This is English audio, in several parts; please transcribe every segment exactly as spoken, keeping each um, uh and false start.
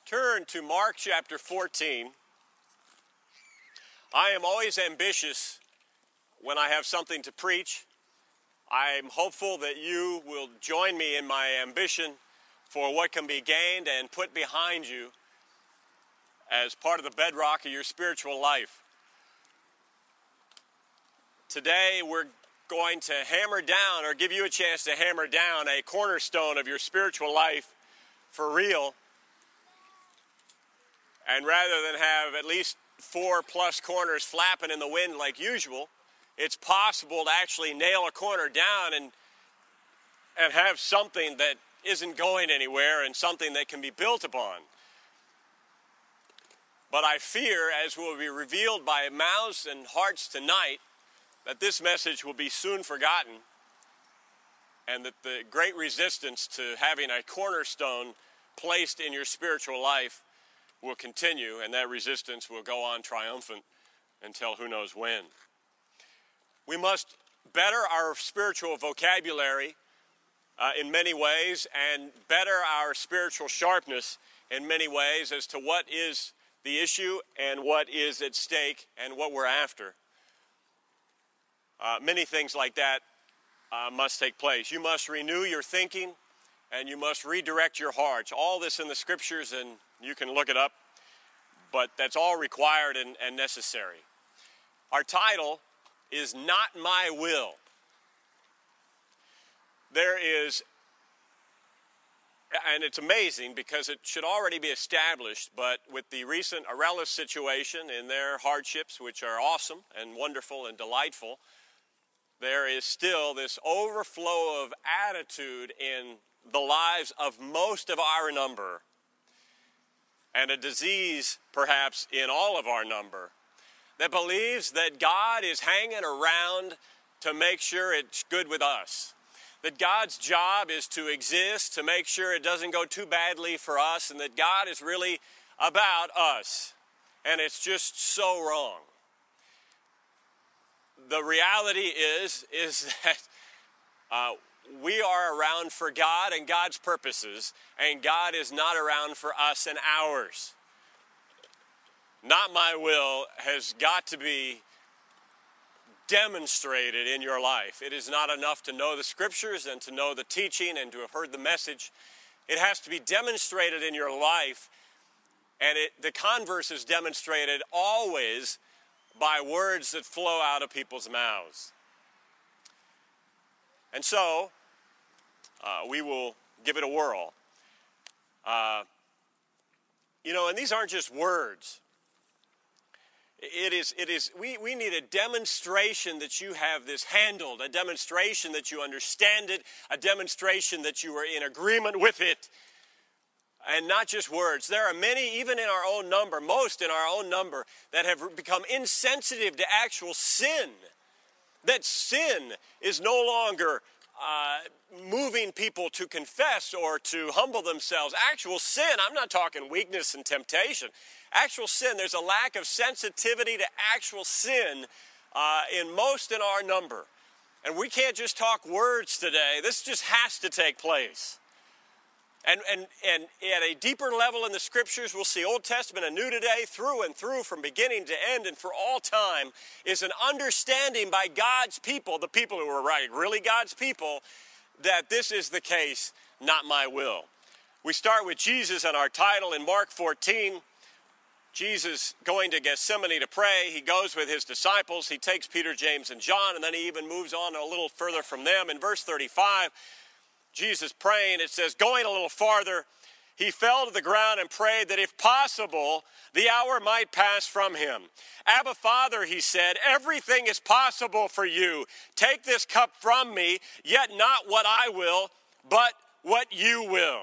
Turn to Mark chapter fourteen. I am always ambitious when I have something to preach. I'm hopeful that you will join me in my ambition for what can be gained and put behind you as part of the bedrock of your spiritual life. Today we're going to hammer down, or give you a chance to hammer down, a cornerstone of your spiritual life for real. And rather than have at least four plus corners flapping in the wind like usual, it's possible to actually nail a corner down and and have something that isn't going anywhere and something that can be built upon. But I fear, as will be revealed by mouths and hearts tonight, that this message will be soon forgotten, and that the great resistance to having a cornerstone placed in your spiritual life will continue, and that resistance will go on triumphant until who knows when. We must better our spiritual vocabulary uh, in many ways, and better our spiritual sharpness in many ways as to what is the issue and what is at stake and what we're after. Uh, many things like that uh, must take place. You must renew your thinking, and you must redirect your hearts. All this in the scriptures, and you can look it up, but that's all required and, and necessary. Our title is Not My Will. There is, and it's amazing because it should already be established, but with the recent Arelis situation and their hardships, which are awesome and wonderful and delightful, there is still this overflow of attitude in the lives of most of our number, and a disease perhaps in all of our number, that believes that God is hanging around to make sure it's good with us. That God's job is to exist to make sure it doesn't go too badly for us, and that God is really about us. And it's just so wrong. The reality is, is that uh, we are around for God and God's purposes, and God is not around for us and ours. Not my will has got to be demonstrated in your life. It is not enough to know the scriptures and to know the teaching and to have heard the message. It has to be demonstrated in your life, and it, the converse is demonstrated always by words that flow out of people's mouths. And so, uh, we will give it a whirl. Uh, you know, and these aren't just words. It is, it is, we, we need a demonstration that you have this handled, a demonstration that you understand it, a demonstration that you are in agreement with it, and not just words. There are many, even in our own number, most in our own number, that have become insensitive to actual sin. That sin is no longer uh, moving people to confess or to humble themselves. Actual sin, I'm not talking weakness and temptation. Actual sin, there's a lack of sensitivity to actual sin uh, in most in our number. And we can't just talk words today. This just has to take place. And, and, and at a deeper level in the scriptures, we'll see Old Testament and New today, through and through, from beginning to end and for all time, is an understanding by God's people, the people who are right, really God's people, that this is the case, not my will. We start with Jesus and our title in Mark fourteen. Jesus going to Gethsemane to pray. He goes with his disciples. He takes Peter, James, and John, and then he even moves on a little further from them. In verse thirty-five, Jesus praying, it says, going a little farther, he fell to the ground and prayed that if possible, the hour might pass from him. Abba, Father, he said, everything is possible for you. Take this cup from me, yet not what I will, but what you will.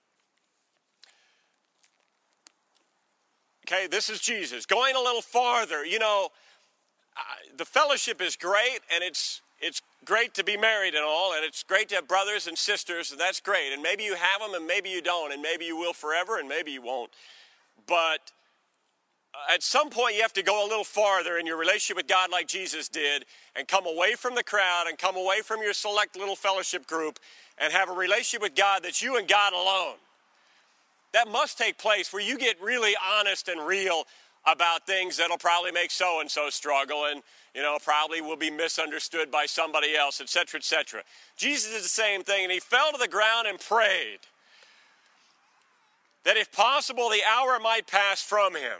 Okay, this is Jesus going a little farther. You know, uh, the fellowship is great, and it's it's great to be married and all, and it's great to have brothers and sisters, and that's great. And maybe you have them, and maybe you don't, and maybe you will forever, and maybe you won't. But at some point, you have to go a little farther in your relationship with God like Jesus did, and come away from the crowd, and come away from your select little fellowship group, and have a relationship with God that's you and God alone. that must take place where you get really honest and real about things that'll probably make so-and-so struggle and, you know, probably will be misunderstood by somebody else, et cetera, et cetera. Jesus did the same thing, and he fell to the ground and prayed that if possible, the hour might pass from him.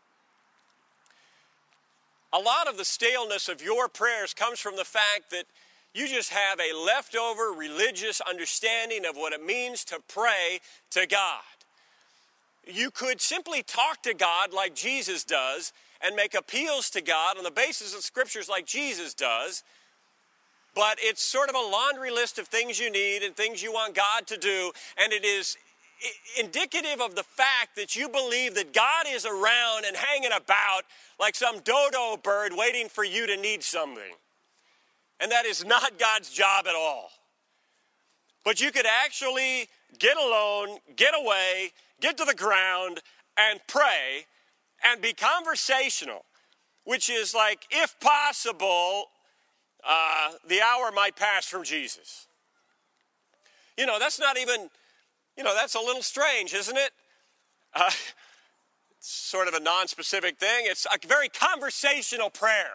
A lot of the staleness of your prayers comes from the fact that you just have a leftover religious understanding of what it means to pray to God. You could simply talk to God like Jesus does and make appeals to God on the basis of scriptures like Jesus does, but it's sort of a laundry list of things you need and things you want God to do, and it is indicative of the fact that you believe that God is around and hanging about like some dodo bird waiting for you to need something. And that is not God's job at all. But you could actually get alone, get away, get to the ground, and pray, and be conversational, which is like, if possible, uh, the hour might pass from Jesus. You know, that's not even, you know, that's a little strange, isn't it? Uh, it's sort of a non-specific thing. It's a very conversational prayer.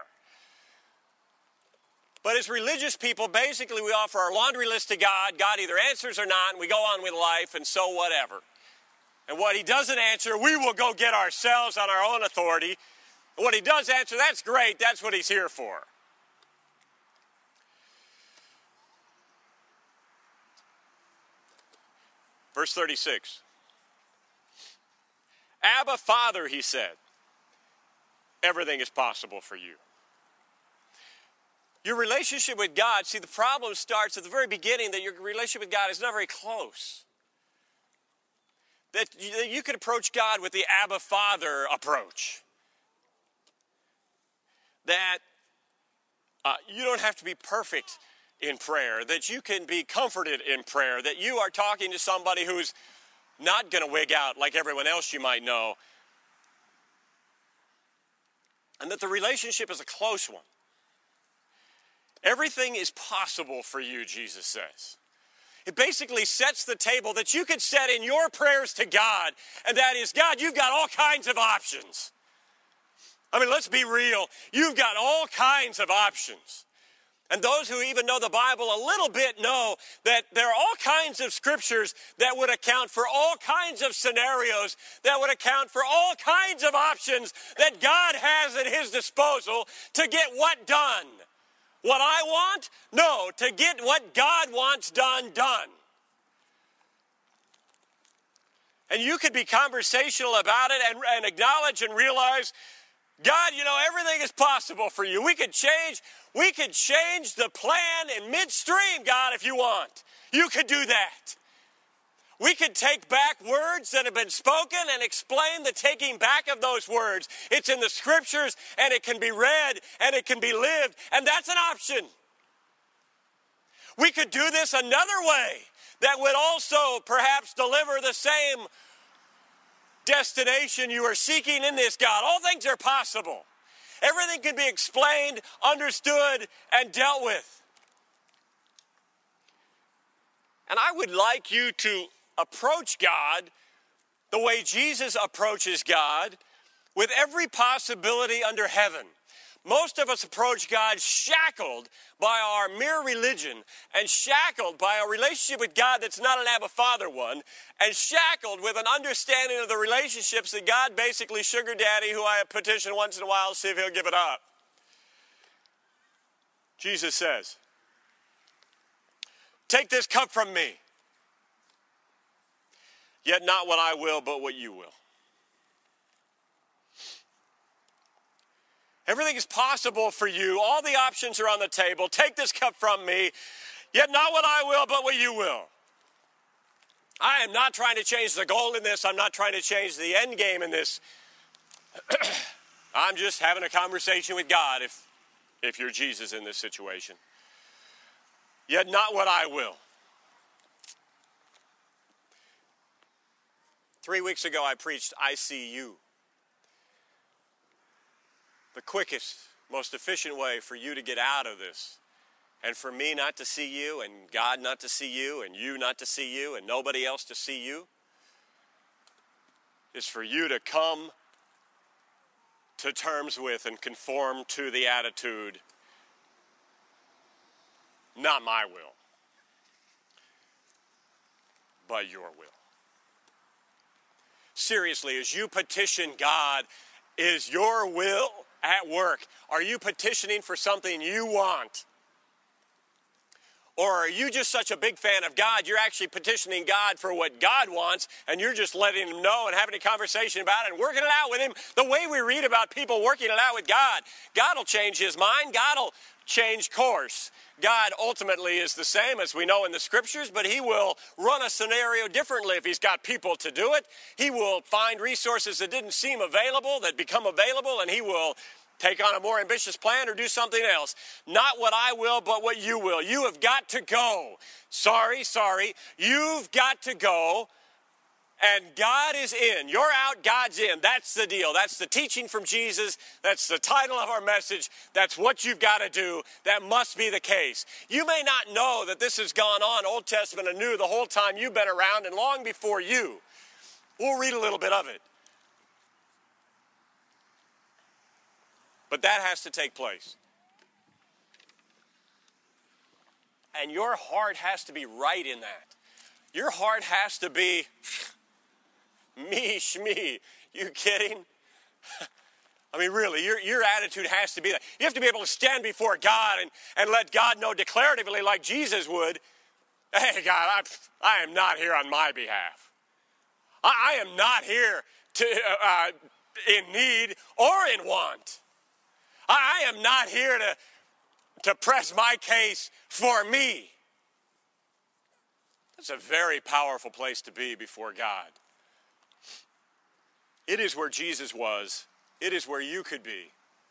But as religious people, basically we offer our laundry list to God. God either answers or not, and we go on with life, and so whatever. And what he doesn't answer, we will go get ourselves on our own authority. And what he does answer, that's great. That's what he's here for. Verse thirty-six. Abba, Father, he said, everything is possible for you. Your relationship with God, see, the problem starts at the very beginning that your relationship with God is not very close. That you, that you could approach God with the Abba Father approach. That uh, you don't have to be perfect in prayer, that you can be comforted in prayer, that you are talking to somebody who's not going to wig out like everyone else you might know, and that the relationship is a close one. Everything is possible for you, Jesus says. It basically sets the table that you could set in your prayers to God, and that is, God, you've got all kinds of options. I mean, let's be real. You've got all kinds of options. And those who even know the Bible a little bit know that there are all kinds of scriptures that would account for all kinds of scenarios, that would account for all kinds of options that God has at his disposal to get what done? What I want? No, to get what God wants done, done. And you could be conversational about it and, and acknowledge and realize, God, you know, everything is possible for you. We could change, we could change the plan in midstream, God, if you want. You could do that. We could take back words that have been spoken and explain the taking back of those words. It's in the scriptures, and it can be read, and it can be lived, and that's an option. We could do this another way that would also perhaps deliver the same destination you are seeking in this, God. All things are possible. Everything can be explained, understood, and dealt with. And I would like you to approach God the way Jesus approaches God, with every possibility under heaven. Most of us approach God shackled by our mere religion, and shackled by a relationship with God that's not an Abba Father one, and shackled with an understanding of the relationships that God basically sugar daddy, who I petition once in a while to see if he'll give it up. Jesus says, take this cup from me, yet not what I will, but what you will. Everything is possible for you. All the options are on the table. Take this cup from me, yet not what I will, but what you will. I am not trying to change the goal in this. I'm not trying to change the end game in this. I'm just having a conversation with God if, if you're Jesus in this situation. Yet not what I will. Three weeks ago, I preached I See You. The quickest, most efficient way for you to get out of this, and for me not to see you, and God not to see you, and you not to see you, and nobody else to see you, is for you to come to terms with and conform to the attitude, not my will, but your will. Seriously, as you petition God, is your will at work? Are you petitioning for something you want? Or are you just such a big fan of God, you're actually petitioning God for what God wants, and you're just letting him know and having a conversation about it and working it out with him the way we read about people working it out with God? God will change his mind. God will change course. God ultimately is the same as we know in the scriptures, but he will run a scenario differently if he's got people to do it. He will find resources that didn't seem available that become available, and he will take on a more ambitious plan or do something else. Not what I will, but what you will. You have got to go. Sorry, sorry. You've got to go. And God is in. You're out, God's in. That's the deal. That's the teaching from Jesus. That's the title of our message. That's what you've got to do. That must be the case. You may not know that this has gone on, Old Testament and New, the whole time you've been around and long before you. We'll read a little bit of it. But that has to take place. And your heart has to be right in that. Your heart has to be, me, shme. You kidding? I mean, really, your, your attitude has to be that. You have to be able to stand before God and, and let God know declaratively like Jesus would, hey, God, I, I am not here on my behalf. I, I am not here to uh, in need or in want. I am not here to, to press my case for me. That's a very powerful place to be before God. It is where Jesus was. It is where you could be.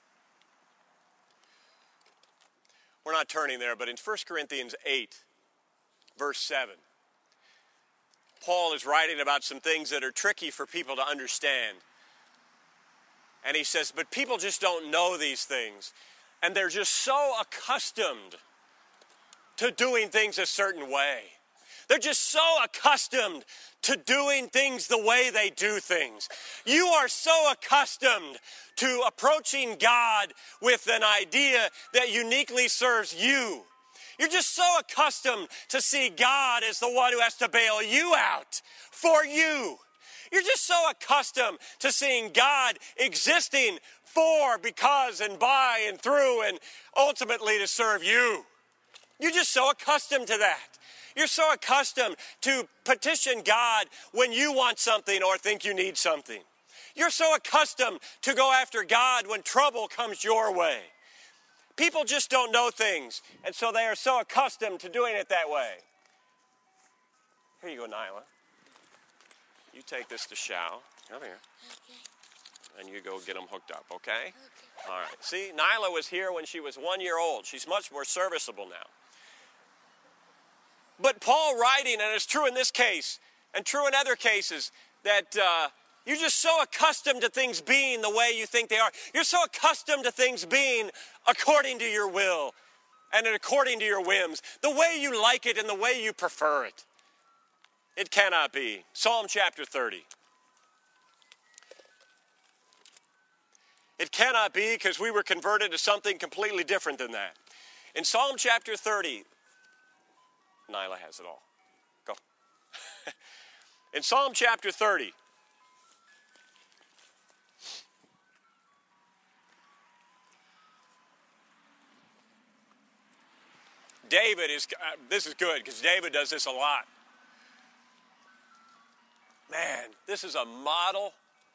We're not turning there, but in First Corinthians eight, verse seven, Paul is writing about some things that are tricky for people to understand. And he says, but people just don't know these things. And they're just so accustomed to doing things a certain way. They're just so accustomed to doing things the way they do things. You are so accustomed to approaching God with an idea that uniquely serves you. You're just so accustomed to see God as the one who has to bail you out for you. You're just so accustomed to seeing God existing for, because, and by, and through, and ultimately to serve you. You're just so accustomed to that. You're so accustomed to petition God when you want something or think you need something. You're so accustomed to go after God when trouble comes your way. People just don't know things, and so they are so accustomed to doing it that way. Here you go, Nyla. You take this to Shao. Come here. Okay. And you go get them hooked up, okay? Okay. All right. See, Nyla was here when she was one year old. She's much more serviceable now. But Paul writing, and it's true in this case, and true in other cases, that uh, you're just so accustomed to things being the way you think they are. You're so accustomed to things being according to your will and according to your whims, the way you like it and the way you prefer it. It cannot be. Psalm chapter thirty. It cannot be, because we were converted to something completely different than that. In Psalm chapter thirty, Nyla has it all. Go. In Psalm chapter thirty, David is, uh, this is good, because David does this a lot. Man, this is a model.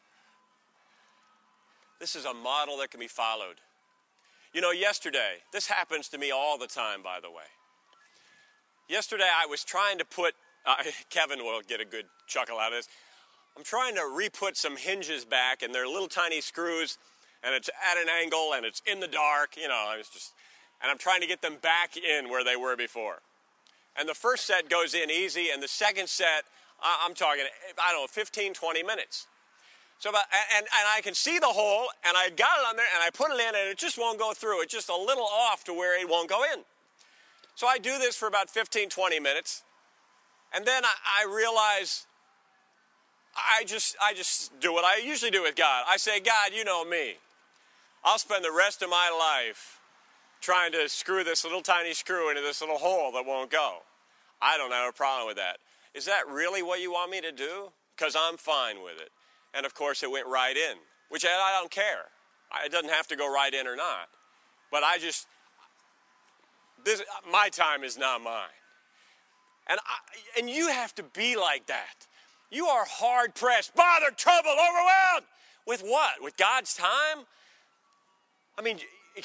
This is a model that can be followed. You know, yesterday, this happens to me all the time, by the way. Yesterday, I was trying to put, uh, Kevin will get a good chuckle out of this. I'm trying to re-put some hinges back, and they're little tiny screws, and it's at an angle, and it's in the dark, you know, I was just, and I'm trying to get them back in where they were before. And the first set goes in easy, and the second set, I'm talking, I don't know, fifteen, twenty minutes. So, about, and, and I can see the hole, and I got it on there, and I put it in, and it just won't go through. It's just a little off to where it won't go in. So I do this for about fifteen, twenty minutes, and then I, I realize I just, I just do what I usually do with God. I say, God, you know me. I'll spend the rest of my life trying to screw this little tiny screw into this little hole that won't go. I don't have a problem with that. Is that really what you want me to do? Because I'm fine with it. And of course it went right in, which I, I don't care. It doesn't have to go right in or not. But I just, this, my time is not mine. And, I, and you have to be like that. You are hard pressed, bothered, troubled, overwhelmed. With what? With God's time? I mean,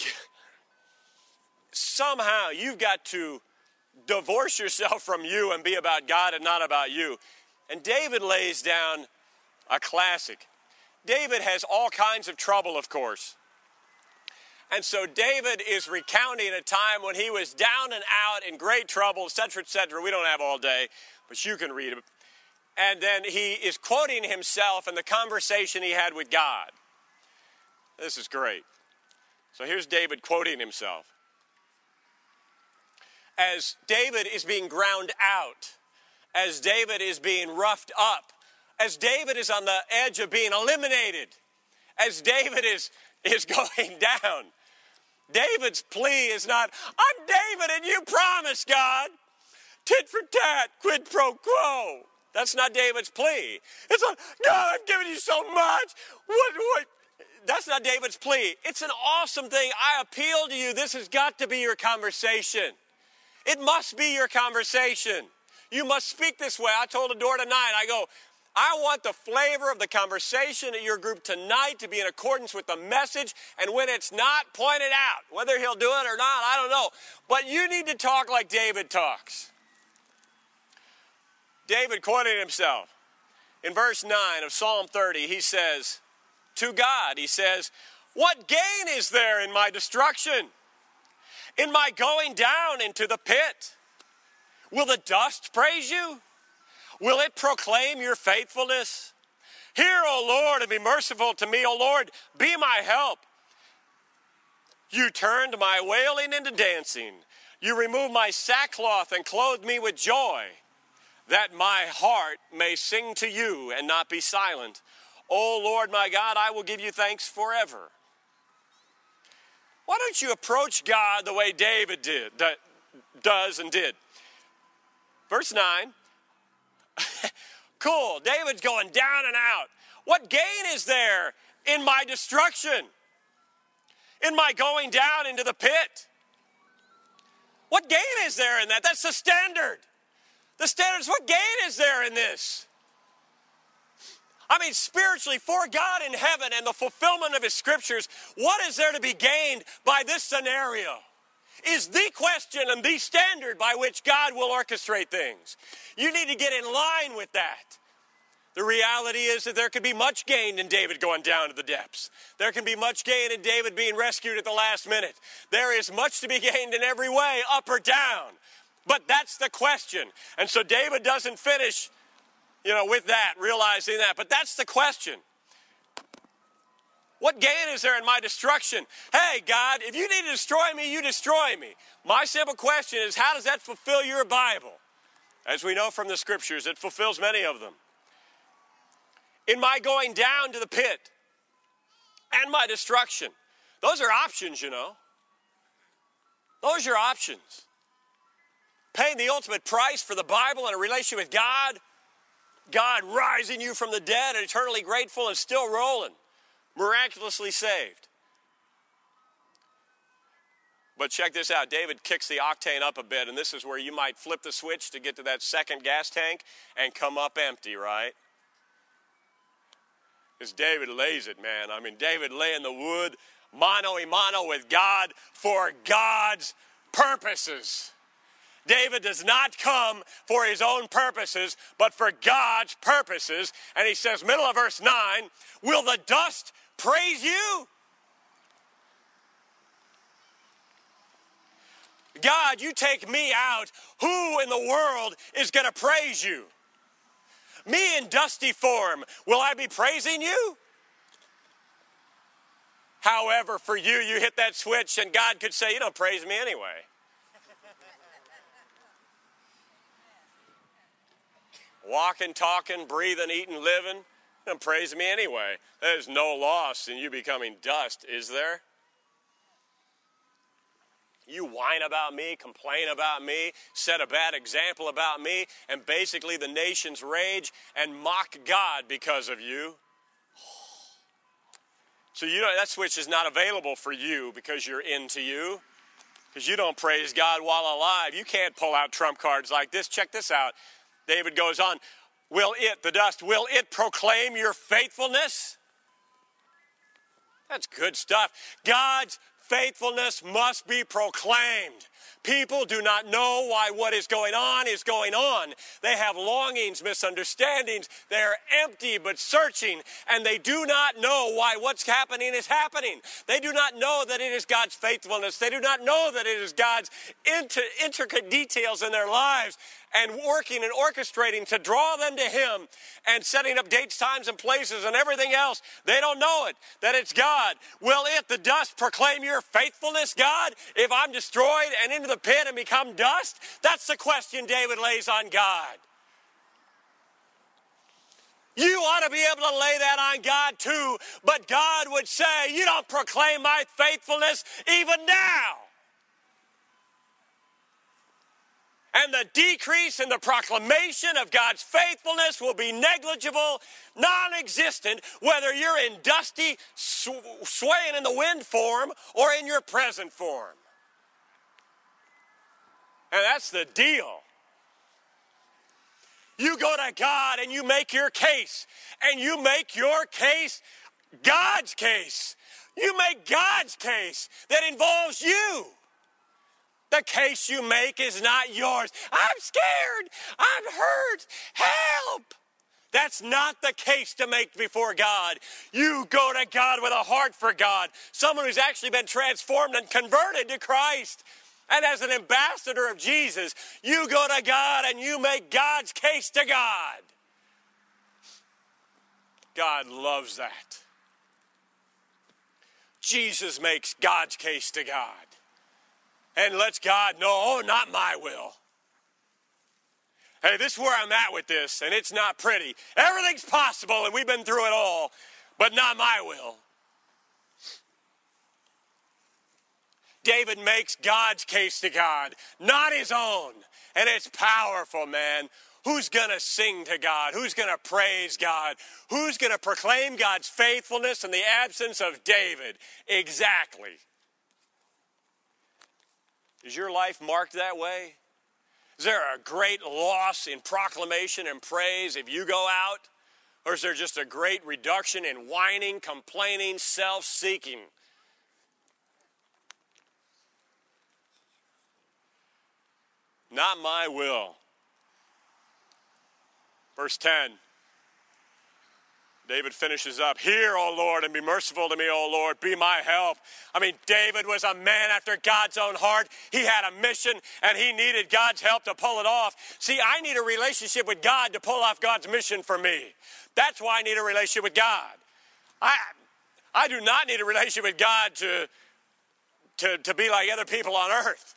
somehow you've got to divorce yourself from you and be about God and not about you. And David lays down a classic. David has all kinds of trouble, of course. And so David is recounting a time when he was down and out in great trouble, et cetera, et cetera. We don't have all day, but you can read it. And then he is quoting himself and the conversation he had with God. This is great. So here's David quoting himself. As David is being ground out, as David is being roughed up, as David is on the edge of being eliminated, as David is, is going down, David's plea is not, I'm David and you promised, God. Tit for tat, quid pro quo. That's not David's plea. It's like, God, I've given you so much. What, what? That's not David's plea. It's an awesome thing. I appeal to you. This has got to be your conversation. It must be your conversation. You must speak this way. I told Adore tonight, I go, I want the flavor of the conversation at your group tonight to be in accordance with the message, and when it's not, point it out. Whether he'll do it or not, I don't know. But you need to talk like David talks. David quoted himself. In verse nine of Psalm thirty, he says, to God, he says, what gain is there in my destruction? In my going down into the pit? Will the dust praise you? Will it proclaim your faithfulness? Hear, O Lord, and be merciful to me. O Lord, be my help. You turned my wailing into dancing. You removed my sackcloth and clothed me with joy, that my heart may sing to you and not be silent. O Lord, my God, I will give you thanks forever. Why don't you approach God the way David did, does and did? Verse nine. Cool. David's going down and out. What gain is there in my destruction? In my going down into the pit? What gain is there in that? That's the standard. The standard is, what gain is there in this? I mean, spiritually, for God in heaven and the fulfillment of his scriptures, what is there to be gained by this scenario? Is the question and the standard by which God will orchestrate things. You need to get in line with that. The reality is that there could be much gained in David going down to the depths. There can be much gain in David being rescued at the last minute. There is much to be gained in every way, up or down. But that's the question. And so David doesn't finish, you know, with that, realizing that. But that's the question. What gain is there in my destruction? Hey, God, if you need to destroy me, you destroy me. My simple question is, how does that fulfill your Bible? As we know from the scriptures, it fulfills many of them. In my going down to the pit and my destruction. Those are options, you know. Those are options. Paying the ultimate price for the Bible and a relationship with God. God rising you from the dead and eternally grateful and still rolling. Miraculously saved. But check this out. David kicks the octane up a bit, and this is where you might flip the switch to get to that second gas tank and come up empty, right? Because David lays it, man. I mean, David laying the wood mano a mano with God for God's purposes. David does not come for his own purposes, but for God's purposes. And he says, middle of verse nine, will the dust praise you? God, you take me out. Who in the world is going to praise you? Me in dusty form, will I be praising you? However, for you, you hit that switch and God could say, you don't praise me anyway. walking, talking, breathing, eating, living, and praise me anyway. There's no loss in you becoming dust, is there? You whine about me, complain about me, set a bad example about me, and basically the nations rage and mock God because of you. So you know that switch is not available for you because you're into you. Because you don't praise God while alive. You can't pull out trump cards like this. Check this out. David goes on, will it, the dust, will it proclaim your faithfulness? That's good stuff. God's faithfulness must be proclaimed. People do not know why what is going on is going on. They have longings, misunderstandings. They are empty but searching, and they do not know why what's happening is happening. They do not know that it is God's faithfulness. They do not know that it is God's inter- intricate details in their lives and working and orchestrating to draw them to Him and setting up dates, times, and places and everything else. They don't know it, that it's God. Will it, the dust, proclaim your faithfulness, God, if I'm destroyed and into the pit and become dust? That's the question David lays on God. You ought to be able to lay that on God too, but God would say, you don't proclaim my faithfulness even now. And the decrease in the proclamation of God's faithfulness will be negligible, non-existent, whether you're in dusty, sw- swaying in the wind form or in your present form. And that's the deal. You go to God and you make your case, and you make your case God's case. You make God's case that involves you. The case you make is not yours. I'm scared. I'm hurt. Help. That's not the case to make before God. You go to God with a heart for God. Someone who's actually been transformed and converted to Christ. And as an ambassador of Jesus, you go to God and you make God's case to God. God loves that. Jesus makes God's case to God. And lets God know, oh, not my will. Hey, this is where I'm at with this, and it's not pretty. Everything's possible, and we've been through it all, but not my will. David makes God's case to God, not his own. And it's powerful, man. Who's going to sing to God? Who's going to praise God? Who's going to proclaim God's faithfulness in the absence of David? Exactly. Is your life marked that way? Is there a great loss in proclamation and praise if you go out? Or is there just a great reduction in whining, complaining, self-seeking? Not my will. Verse ten. David finishes up, hear, O Lord, and be merciful to me, O Lord, be my help. I mean, David was a man after God's own heart. He had a mission, and he needed God's help to pull it off. See, I need a relationship with God to pull off God's mission for me. That's why I need a relationship with God. I, I do not need a relationship with God to, to, to be like other people on earth.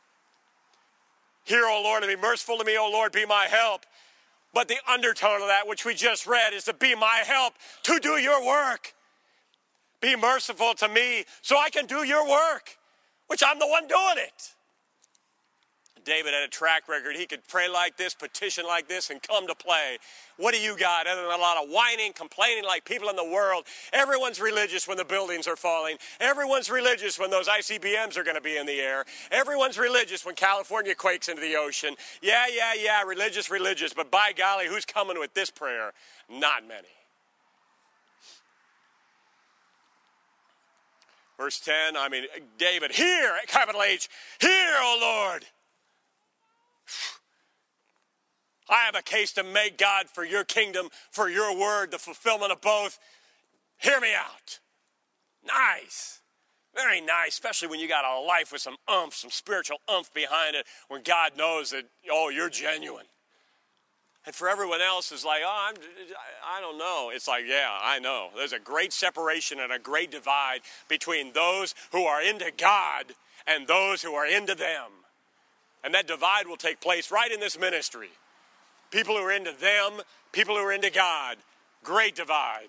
Hear, O Lord, and be merciful to me, O Lord, be my help. But the undertone of that, which we just read, is to be my help to do your work. Be merciful to me so I can do your work, which I'm the one doing it. David had a track record. He could pray like this, petition like this, and come to play. What do you got other than a lot of whining, complaining like people in the world? Everyone's religious when the buildings are falling. Everyone's religious when those I C B Ms are going to be in the air. Everyone's religious when California quakes into the ocean. Yeah, yeah, yeah, religious, religious. But by golly, who's coming with this prayer? Not many. Verse ten, I mean, David, hear, capital H, hear, O Lord. I have a case to make, God, for your kingdom, for your word, the fulfillment of both. Hear me out. Nice. Very nice, especially when you got a life with some oomph, some spiritual oomph behind it, when God knows that, oh, you're genuine. And for everyone else, it's like, oh, I'm, I don't know. It's like, yeah, I know. There's a great separation and a great divide between those who are into God and those who are into them. And that divide will take place right in this ministry. people who are into them, people who are into God. Great divide.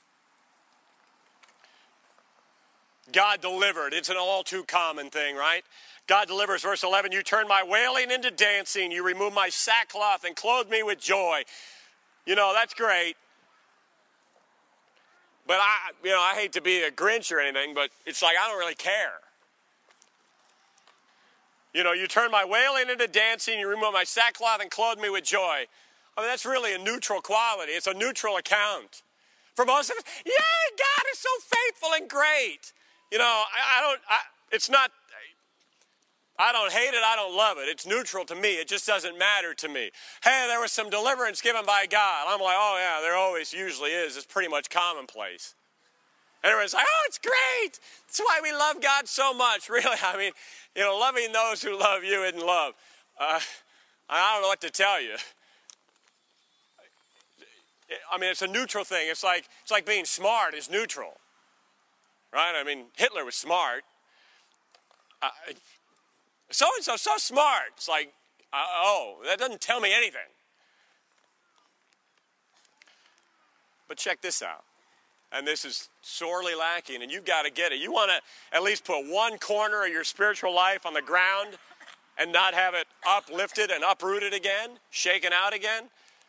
God delivered. It's an all too common thing, right? God delivers, verse eleven, you turn my wailing into dancing. You remove my sackcloth and clothe me with joy. You know, that's great. But I, you know, I hate to be a Grinch or anything, but it's like I don't really care. You know, you turn my wailing into dancing. You remove my sackcloth and clothe me with joy. I mean, that's really a neutral quality. It's a neutral account. For most of us, yeah, God is so faithful and great. You know, I, I don't, I, it's not, I don't hate it, I don't love it. It's neutral to me. It just doesn't matter to me. Hey, there was some deliverance given by God. I'm like, oh yeah, there always usually is. It's pretty much commonplace. Everyone's like, oh, it's great. That's why we love God so much. Really, I mean, you know, loving those who love you isn't love. Uh, I don't know what to tell you. I mean, it's a neutral thing. It's like, it's like being smart is neutral. Right? I mean, Hitler was smart. Uh, so-and-so, so smart. It's like, uh, oh, that doesn't tell me anything. But check this out. And this is sorely lacking, and you've got to get it. You want to at least put one corner of your spiritual life on the ground and not have it uplifted and uprooted again, shaken out again.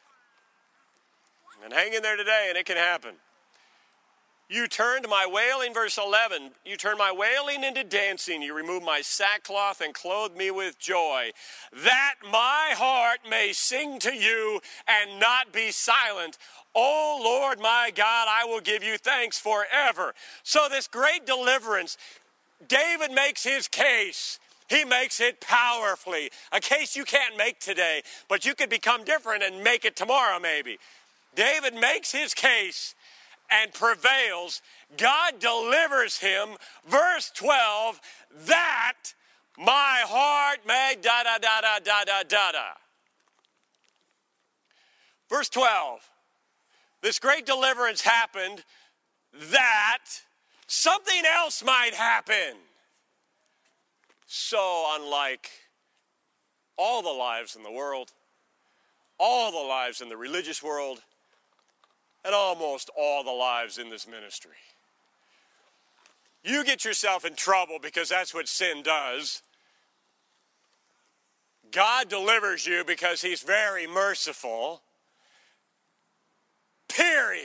And hang in there today, and it can happen. You turned my wailing, verse eleven, you turned my wailing into dancing. You removed my sackcloth and clothed me with joy, that my heart may sing to you and not be silent. O Lord my God, I will give you thanks forever. So this great deliverance, David makes his case. He makes it powerfully. A case you can't make today, but you could become different and make it tomorrow maybe. David makes his case and prevails. God delivers him. Verse twelve, that my heart may da da da da da da da da. Verse twelve, this great deliverance happened that something else might happen. So unlike all the lives in the world, all the lives in the religious world, and almost all the lives in this ministry. You get yourself in trouble because that's what sin does. God delivers you because he's very merciful. Period.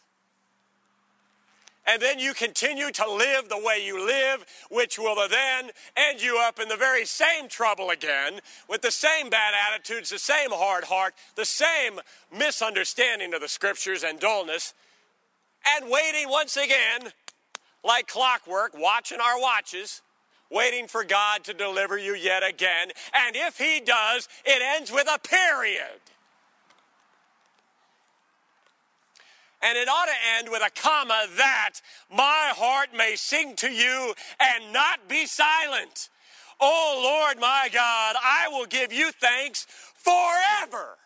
And then you continue to live the way you live, which will then end you up in the very same trouble again, with the same bad attitudes, the same hard heart, the same misunderstanding of the scriptures and dullness, and waiting once again, like clockwork, watching our watches, waiting for God to deliver you yet again. And if he does, it ends with a period. And it ought to end with a comma, that my heart may sing to you and not be silent. Oh, Lord, my God, I will give you thanks forever.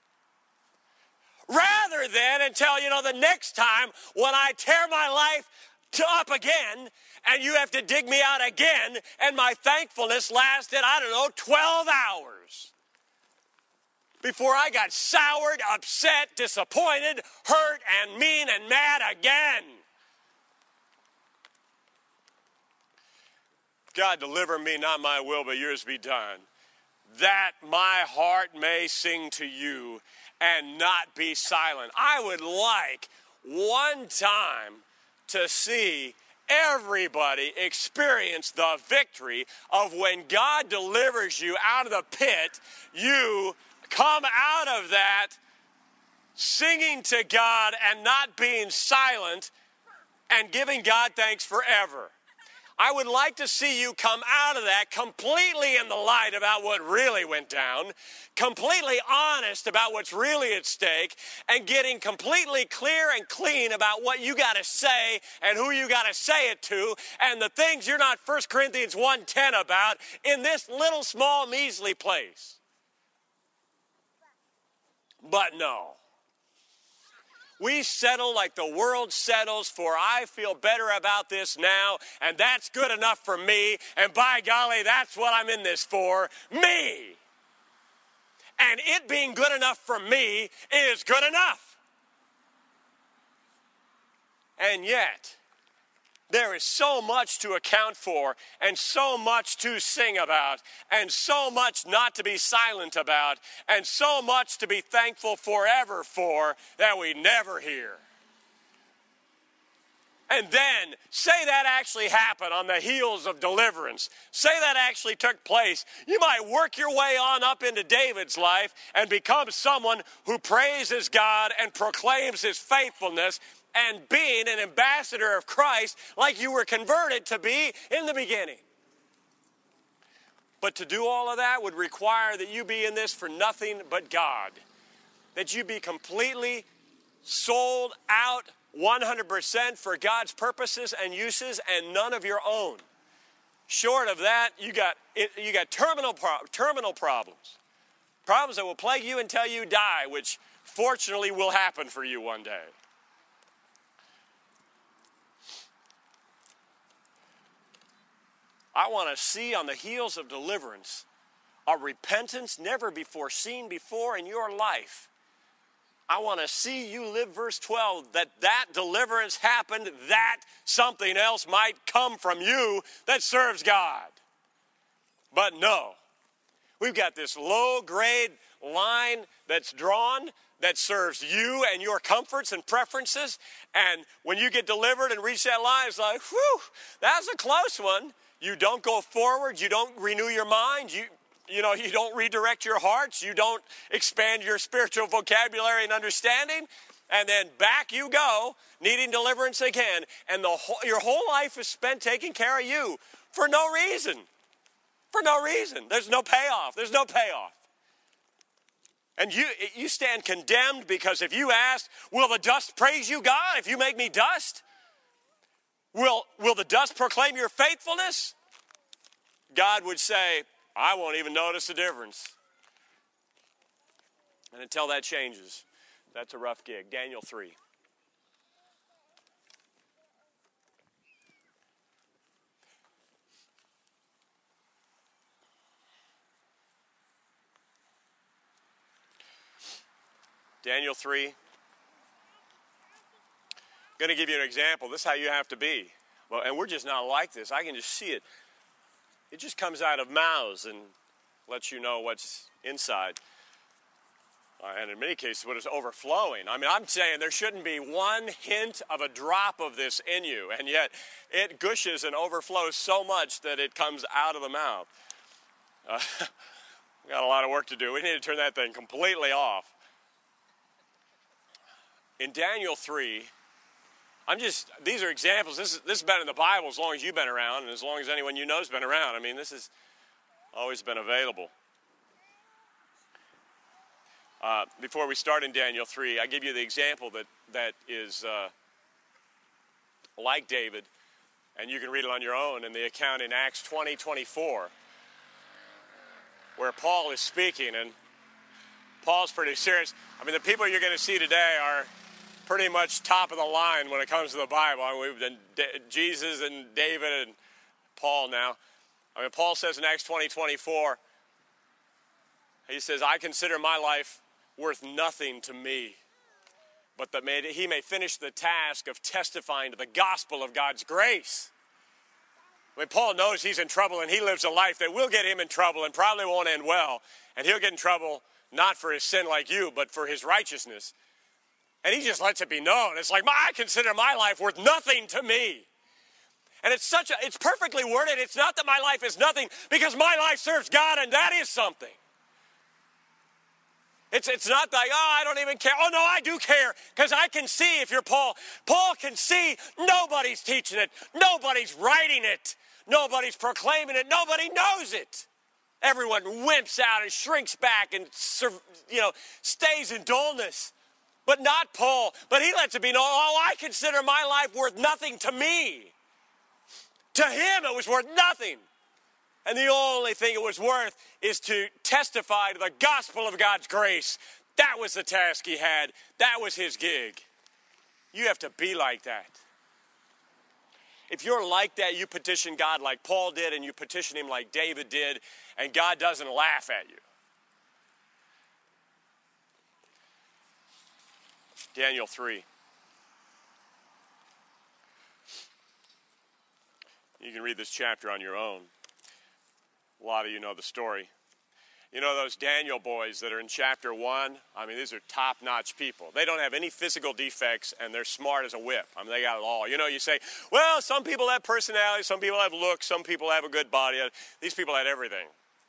Rather than until, you know, the next time when I tear my life to up again and you have to dig me out again and my thankfulness lasted, I don't know, twelve hours. Before I got soured, upset, disappointed, hurt, and mean and mad again. God, deliver me, not my will, but yours be done, that my heart may sing to you and not be silent. I would like one time to see everybody experience the victory of when God delivers you out of the pit, you come out of that singing to God and not being silent and giving God thanks forever. I would like to see you come out of that completely in the light about what really went down, completely honest about what's really at stake, and getting completely clear and clean about what you got to say and who you got to say it to, and the things you're not First Corinthians one ten about in this little small measly place. But no. We settle like the world settles, for I feel better about this now, and that's good enough for me, and by golly, that's what I'm in this for, me. and it being good enough for me is good enough. And yet, there is so much to account for and so much to sing about and so much not to be silent about and so much to be thankful forever for that we never hear. And then, say that actually happened on the heels of deliverance. Say that actually took place. You might work your way on up into David's life and become someone who praises God and proclaims his faithfulness and being an ambassador of Christ like you were converted to be in the beginning. But to do all of that would require that you be in this for nothing but God. That you be completely sold out one hundred percent for God's purposes and uses and none of your own. Short of that, you got you got terminal pro- terminal problems. Problems that will plague you until you die, which fortunately will happen for you one day. I want to see on the heels of deliverance a repentance never before seen before in your life. I want to see you live verse twelve, that that deliverance happened, that something else might come from you that serves God. But no, we've got this low-grade line that's drawn that serves you and your comforts and preferences. And when you get delivered and reach that line, it's like, whew, that's a close one. You don't go forward. You don't renew your mind. You You know, you don't redirect your hearts. You don't expand your spiritual vocabulary and understanding. And then back you go, needing deliverance again. And the whole, your whole life is spent taking care of you for no reason. For no reason. There's no payoff. There's no payoff. And you, you stand condemned because if you ask, will the dust praise you, God, if you make me dust? Will, will the dust proclaim your faithfulness? God would say, I won't even notice the difference. And until that changes, that's a rough gig. Daniel three. Daniel three. I'm going to give you an example. This is how you have to be. Well, and we're just not like this. I can just see it. It just comes out of mouths and lets you know what's inside. Uh, and in many cases, what is overflowing. I mean, I'm saying there shouldn't be one hint of a drop of this in you. And yet, it gushes and overflows so much that it comes out of the mouth. Uh, we got a lot of work to do. We need to turn that thing completely off. In Daniel three, I'm just, these are examples. This, is, this has been in the Bible as long as you've been around and as long as anyone you know has been around. I mean, this has always been available. Uh, before we start in Daniel three, I give you the example that, that is uh, like David, and you can read it on your own in the account in Acts twenty twenty-four, where Paul is speaking, and Paul's pretty serious. I mean, the people you're going to see today are pretty much top of the line when it comes to the Bible. I mean, we've done Jesus and David and Paul now. I mean, Paul says in Acts twenty twenty-four, he says, I consider my life worth nothing to me, but that he may finish the task of testifying to the gospel of God's grace. I mean, Paul knows he's in trouble, and he lives a life that will get him in trouble and probably won't end well. And he'll get in trouble not for his sin like you, but for his righteousness. And he just lets it be known. It's like, I consider my life worth nothing to me. And it's such a, it's perfectly worded. It's not that my life is nothing, because my life serves God, and that is something. It's, it's not like, oh, I don't even care. Oh, no, I do care, because I can see if you're Paul. Paul can see nobody's teaching it. Nobody's writing it. Nobody's proclaiming it. Nobody knows it. Everyone wimps out and shrinks back and, you know, stays in dullness. But not Paul. But he lets it be known, oh, I consider my life worth nothing to me. To him, it was worth nothing. And the only thing it was worth is to testify to the gospel of God's grace. That was the task he had. That was his gig. You have to be like that. If you're like that, you petition God like Paul did, and you petition him like David did, and God doesn't laugh at you. Daniel three. You can read this chapter on your own. A lot of you know the story. You know those Daniel boys that are in chapter one? I mean, these are top-notch people. They don't have any physical defects, and they're smart as a whip. I mean, they got it all. You know, you say, well, some people have personality, some people have looks, some people have a good body. These people had everything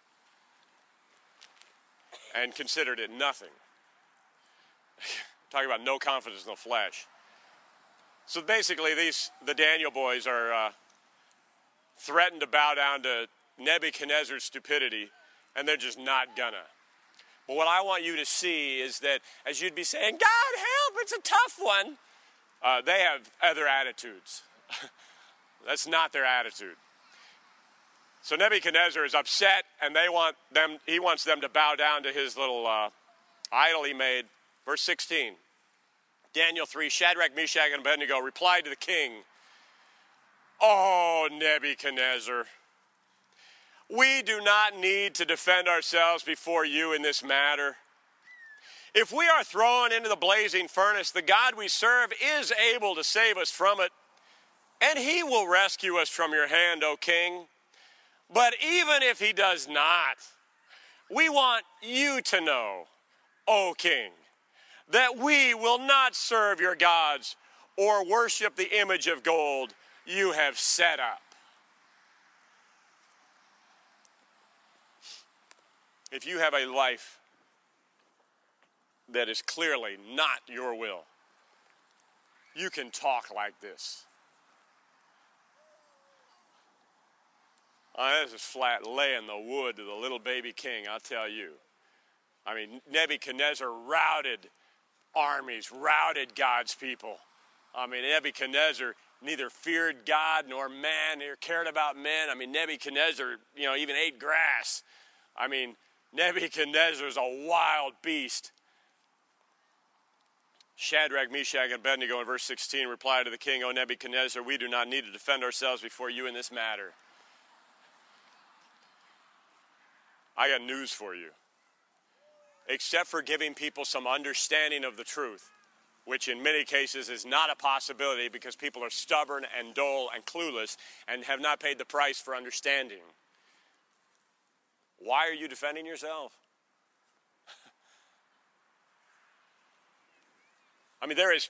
and considered it nothing. Talking about no confidence in the flesh. So basically, these the Daniel boys are uh, threatened to bow down to Nebuchadnezzar's stupidity, and they're just not gonna. But what I want you to see is that as you'd be saying, God help, it's a tough one, uh, they have other attitudes. That's not their attitude. So Nebuchadnezzar is upset, and they want them. He wants them to bow down to his little uh, idol he made. Verse sixteen, Daniel three, Shadrach, Meshach, and Abednego replied to the king, "Oh, Nebuchadnezzar, we do not need to defend ourselves before you in this matter. If we are thrown into the blazing furnace, the God we serve is able to save us from it, and he will rescue us from your hand, O king. But even if he does not, we want you to know, O king, that we will not serve your gods or worship the image of gold you have set up." If you have a life that is clearly not your will, you can talk like this. Oh, this is flat laying the wood to the little baby king, I'll tell you. I mean, Nebuchadnezzar routed armies, routed God's people. I mean, Nebuchadnezzar neither feared God nor man, nor cared about men. I mean, Nebuchadnezzar, you know, even ate grass. I mean, Nebuchadnezzar is a wild beast. Shadrach, Meshach, and Abednego in verse sixteen replied to the king, "O Nebuchadnezzar, we do not need to defend ourselves before you in this matter." I got news for you. Except for giving people some understanding of the truth, which in many cases is not a possibility because people are stubborn and dull and clueless and have not paid the price for understanding. Why are you defending yourself? I mean, there is,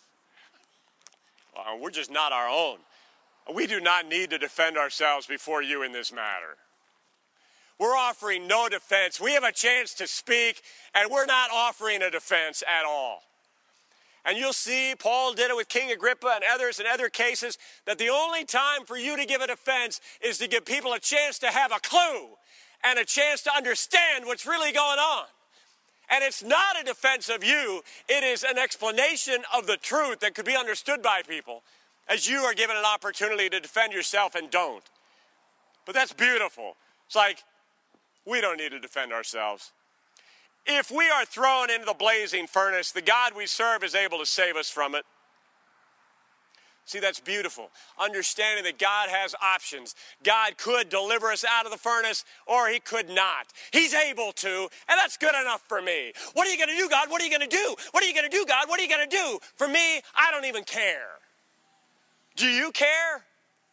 well, we're just not our own. We do not need to defend ourselves before you in this matter. We're offering no defense. We have a chance to speak, and we're not offering a defense at all. And you'll see Paul did it with King Agrippa and others in other cases, that the only time for you to give a defense is to give people a chance to have a clue and a chance to understand what's really going on. And it's not a defense of you. It is an explanation of the truth that could be understood by people as you are given an opportunity to defend yourself and don't. But that's beautiful. It's like, we don't need to defend ourselves. If we are thrown into the blazing furnace, the God we serve is able to save us from it. See, that's beautiful. Understanding that God has options. God could deliver us out of the furnace, or he could not. He's able to, and that's good enough for me. What are you going to do, God? What are you going to do? What are you going to do, God? What are you going to do? For me, I don't even care. Do you care?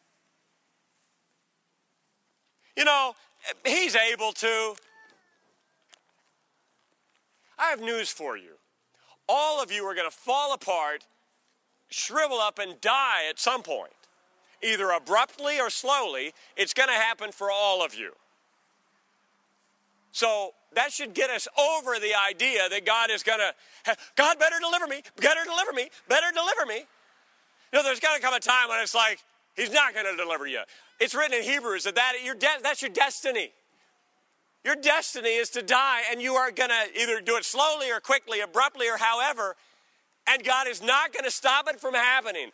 You know, he's able to. I have news for you. All of you are going to fall apart, shrivel up, and die at some point. Either abruptly or slowly, it's going to happen for all of you. So that should get us over the idea that God is going to, God better deliver me, better deliver me, better deliver me. You know, there's got to come a time when it's like, he's not going to deliver you. It's written in Hebrews that, that your de- that's your destiny. Your destiny is to die, and you are going to either do it slowly or quickly, abruptly or however, and God is not going to stop it from happening.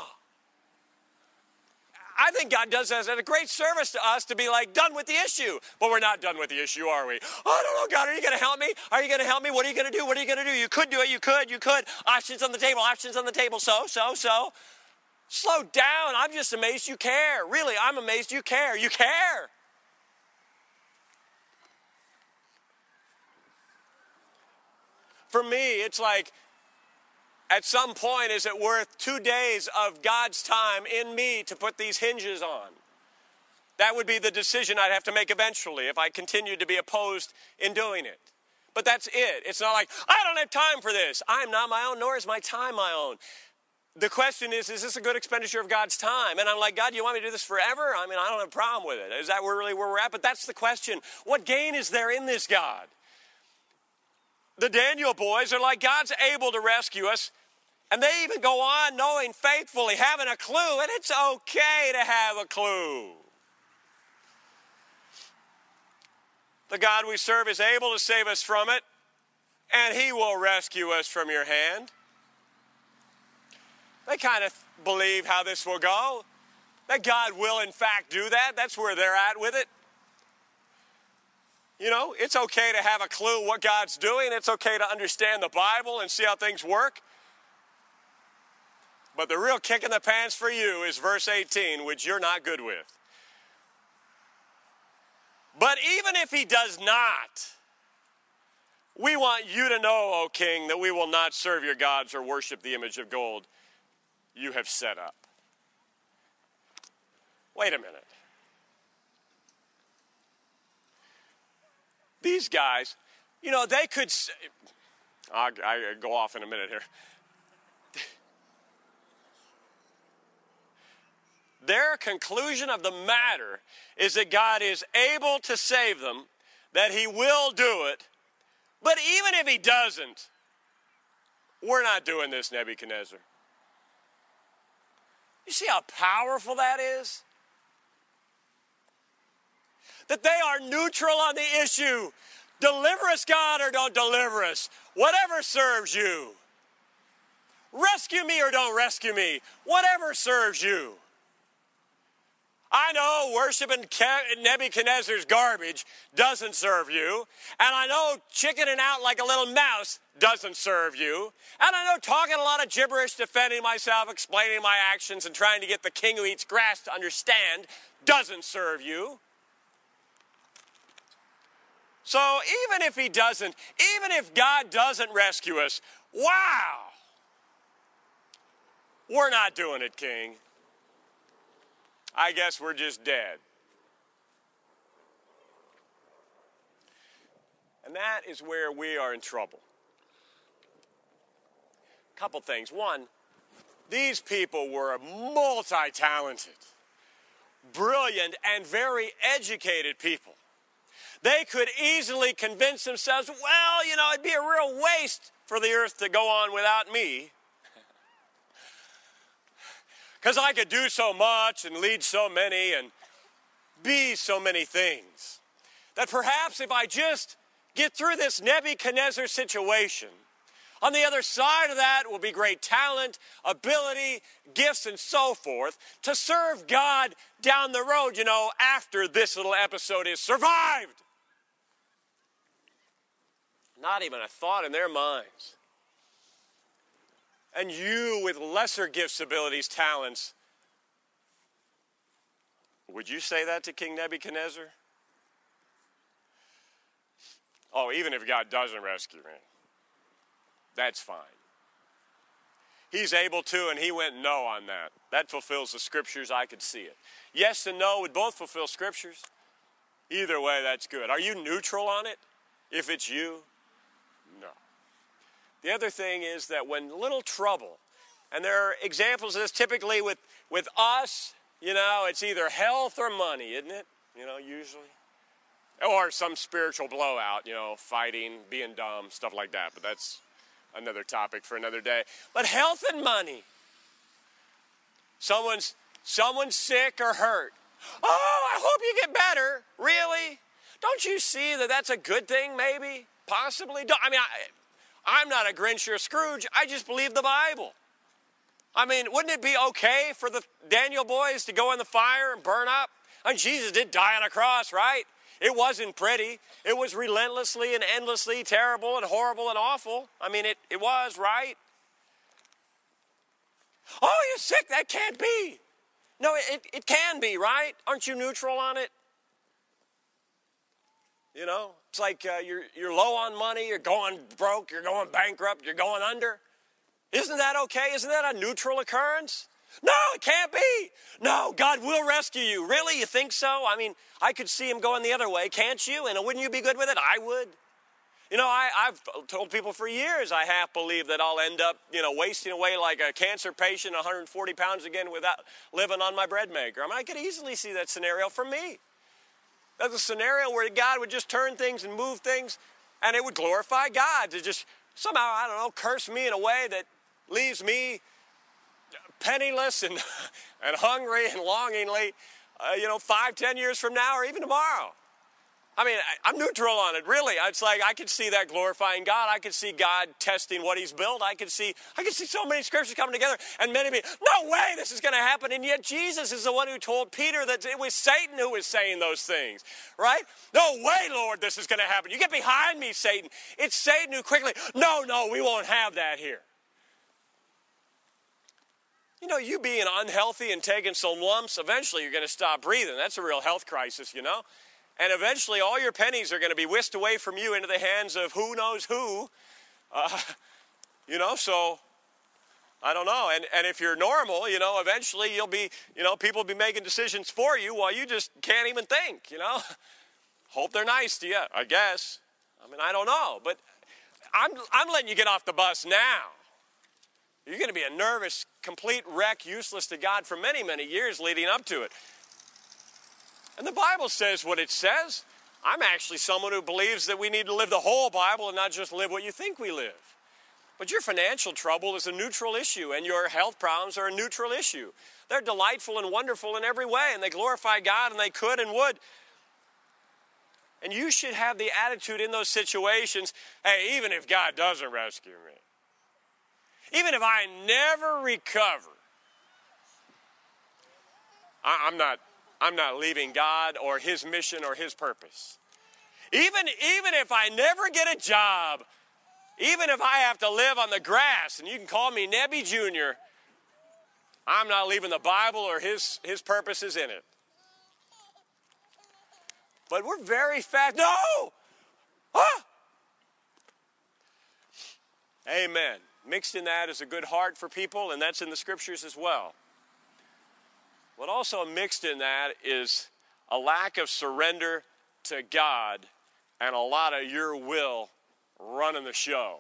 I think God does that as a great service to us to be like, done with the issue. But we're not done with the issue, are we? Oh, I don't know, God, are you going to help me? Are you going to help me? What are you going to do? What are you going to do? You could do it. You could. You could. Options on the table. Options on the table. So, so, so. Slow down. I'm just amazed you care. Really, I'm amazed you care. You care. For me, it's like, At some point, is it worth two days of God's time in me to put these hinges on? That would be the decision I'd have to make eventually if I continued to be opposed in doing it. But that's it. It's not like, I don't have time for this. I'm not my own, nor is my time my own. The question is, is this a good expenditure of God's time? And I'm like, God, do you want me to do this forever? I mean, I don't have a problem with it. Is that really where we're at? But that's the question. What gain is there in this, God? The Daniel boys are like, God's able to rescue us. And they even go on knowing faithfully, having a clue, and it's okay to have a clue. The God we serve is able to save us from it, and he will rescue us from your hand. They kind of believe how this will go, that God will in fact do that. That's where they're at with it. You know, it's okay to have a clue what God's doing. It's okay to understand the Bible and see how things work. But the real kick in the pants for you is verse eighteen, which you're not good with. But even if he does not, we want you to know, O king, that we will not serve your gods or worship the image of gold you have set up. Wait a minute. These guys, you know, they could say, I'll, I'll go off in a minute here. Their conclusion of the matter is that God is able to save them, that he will do it, but even if he doesn't, we're not doing this, Nebuchadnezzar. You see how powerful that is? That they are neutral on the issue. Deliver us, God, or don't deliver us. Whatever serves you. Rescue me or don't rescue me. Whatever serves you. I know worshiping Nebuchadnezzar's garbage doesn't serve you. And I know chickening out like a little mouse doesn't serve you. And I know talking a lot of gibberish, defending myself, explaining my actions, and trying to get the king who eats grass to understand doesn't serve you. So even if he doesn't, even if God doesn't rescue us, wow, we're not doing it, King. I guess we're just dead. And that is where we are in trouble. A couple things. One, these people were multi-talented, brilliant, and very educated people. They could easily convince themselves, well, you know, it'd be a real waste for the earth to go on without me. Because I could do so much and lead so many and be so many things. That perhaps if I just get through this Nebuchadnezzar situation, on the other side of that will be great talent, ability, gifts, and so forth to serve God down the road, you know, after this little episode is survived. Not even a thought in their minds. And you with lesser gifts, abilities, talents, would you say that to King Nebuchadnezzar? Oh, even if God doesn't rescue me, that's fine. He's able to, and he went no on that. That fulfills the scriptures. I could see it. Yes and no would both fulfill scriptures. Either way, that's good. Are you neutral on it? If it's you? No. The other thing is that when little trouble, and there are examples of this typically with, with us, you know, it's either health or money, isn't it? You know, usually. Or some spiritual blowout, you know, fighting, being dumb, stuff like that. But that's another topic for another day. But health and money. Someone's, someone's sick or hurt. Oh, I hope you get better. Really? Don't you see that that's a good thing, maybe? Possibly? Don't, I mean, I... I'm not a Grinch or a Scrooge. I just believe the Bible. I mean, wouldn't it be okay for the Daniel boys to go in the fire and burn up? I mean, Jesus did die on a cross, right? It wasn't pretty. It was relentlessly and endlessly terrible and horrible and awful. I mean, it, it was, right? Oh, you're sick. That can't be. No, it, it can be, right? Aren't you neutral on it? You know, it's like uh, you're, you're low on money, you're going broke, you're going bankrupt, you're going under. Isn't that okay? Isn't that a neutral occurrence? No, it can't be. No, God will rescue you. Really? You think so? I mean, I could see him going the other way. Can't you? And wouldn't you be good with it? I would. You know, I, I've told people for years I half believe that I'll end up, you know, wasting away like a cancer patient, one hundred forty pounds again without living on my bread maker. I mean, I could easily see that scenario for me. That's a scenario where God would just turn things and move things, and it would glorify God to just somehow, I don't know, curse me in a way that leaves me penniless and, and hungry and longingly, uh, you know, five, ten years from now or even tomorrow. I mean, I, I'm neutral on it, really. It's like I could see that glorifying God. I could see God testing what he's built. I could see I could see so many scriptures coming together, and many be, no way this is going to happen. And yet Jesus is the one who told Peter that it was Satan who was saying those things, right? No way, Lord, this is going to happen. You get behind me, Satan. It's Satan who quickly, no, no, we won't have that here. You know, you being unhealthy and taking some lumps, eventually you're going to stop breathing. That's a real health crisis, you know. And eventually all your pennies are going to be whisked away from you into the hands of who knows who. Uh, you know, so I don't know. And, and if you're normal, you know, eventually you'll be, you know, people will be making decisions for you while you just can't even think, you know. Hope they're nice to you, I guess. I mean, I don't know. But I'm, I'm letting you get off the bus now. You're going to be a nervous, complete wreck, useless to God for many, many years leading up to it. And the Bible says what it says. I'm actually someone who believes that we need to live the whole Bible and not just live what you think we live. But your financial trouble is a neutral issue, and your health problems are a neutral issue. They're delightful and wonderful in every way, and they glorify God, and they could and would. And you should have the attitude in those situations, hey, even if God doesn't rescue me, even if I never recover, I, I'm not... I'm not leaving God or his mission or his purpose. Even, even if I never get a job, even if I have to live on the grass, and you can call me Nebby Junior, I'm not leaving the Bible or his, his purposes in it. But we're very fast. No! Ah! Amen. Mixed in that is a good heart for people, and that's in the scriptures as well. But also mixed in that is a lack of surrender to God and a lot of your will running the show.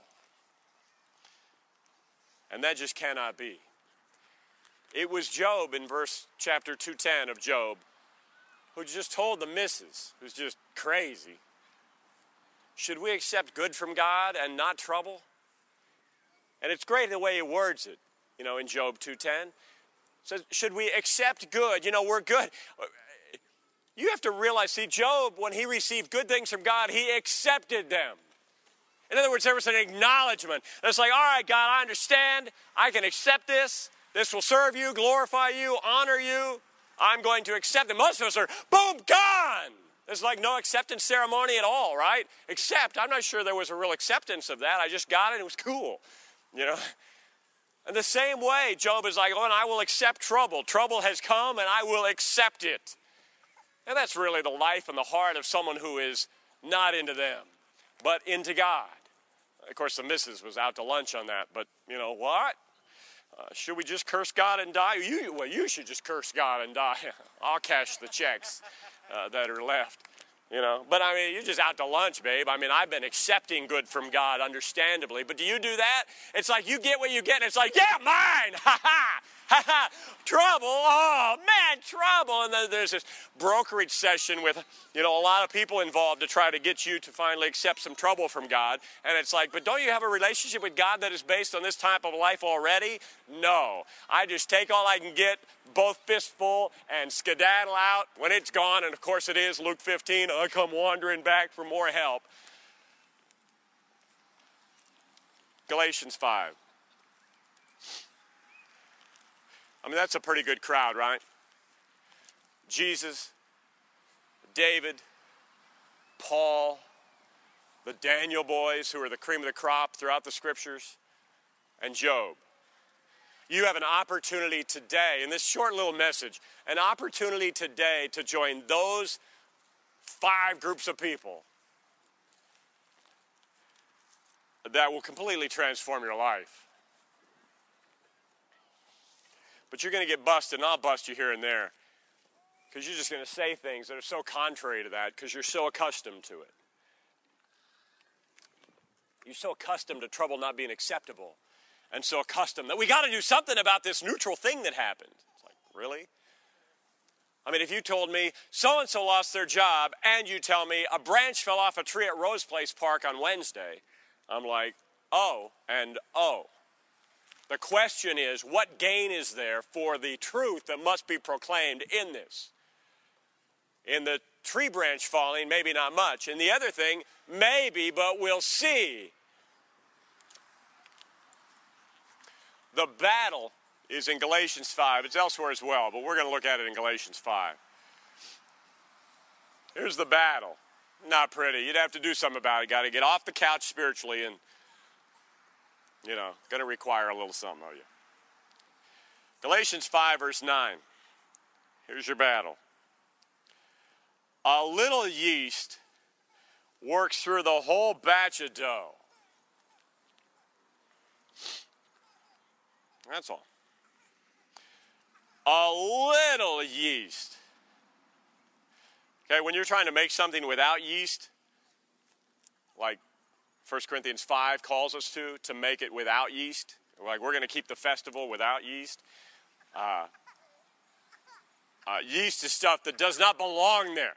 And that just cannot be. It was Job in verse chapter two ten of Job who just told the missus, who's just crazy, should we accept good from God and not trouble? And it's great the way he words it, you know, in Job two ten. Says, should we accept good? You know, we're good. You have to realize, see, Job, when he received good things from God, he accepted them. In other words, there was an acknowledgement. It's like, all right, God, I understand. I can accept this. This will serve you, glorify you, honor you. I'm going to accept it. Most of us are, boom, gone. There's like no acceptance ceremony at all, right? Except, I'm not sure there was a real acceptance of that. I just got it. It was cool, you know. In the same way, Job is like, oh, and I will accept trouble. Trouble has come, and I will accept it. And that's really the life and the heart of someone who is not into them, but into God. Of course, the missus was out to lunch on that, but, you know, what? Uh, should we just curse God and die? You, well, you should just curse God and die. I'll cash the checks uh, that are left. You know, but I mean, you're just out to lunch, babe. I mean, I've been accepting good from God, understandably. But do you do that? It's like you get what you get, and it's like, yeah, mine. Ha ha. Ha ha. Trouble. Oh, man, trouble. And then there's this brokerage session with, you know, a lot of people involved to try to get you to finally accept some trouble from God. And it's like, but don't you have a relationship with God that is based on this type of life already? No. I just take all I can get, both fistful, and skedaddle out when it's gone. And of course it is, Luke fifteen, I come wandering back for more help. Galatians five. I mean, that's a pretty good crowd, right? Jesus, David, Paul, the Daniel boys, who are the cream of the crop throughout the scriptures, and Job. You have an opportunity today, in this short little message, an opportunity today to join those five groups of people that will completely transform your life. But you're going to get busted, and I'll bust you here and there. Because you're just going to say things that are so contrary to that because you're so accustomed to it. You're so accustomed to trouble not being acceptable and so accustomed that we got to do something about this neutral thing that happened. It's like, really? I mean, if you told me so-and-so lost their job and you tell me a branch fell off a tree at Rose Place Park on Wednesday, I'm like, oh, and oh. The question is, what gain is there for the truth that must be proclaimed in this? In the tree branch falling, maybe not much. In the other thing, maybe, but we'll see. The battle is in Galatians five. It's elsewhere as well, but we're going to look at it in Galatians five. Here's the battle. Not pretty. You'd have to do something about it. Got to get off the couch spiritually and, you know, going to require a little something of you. Galatians five, verse nine. Here's your battle. A little yeast works through the whole batch of dough. That's all. A little yeast. Okay, when you're trying to make something without yeast, like First Corinthians five calls us to, to make it without yeast. Like, we're going to keep the festival without yeast. Uh, uh, yeast is stuff that does not belong there.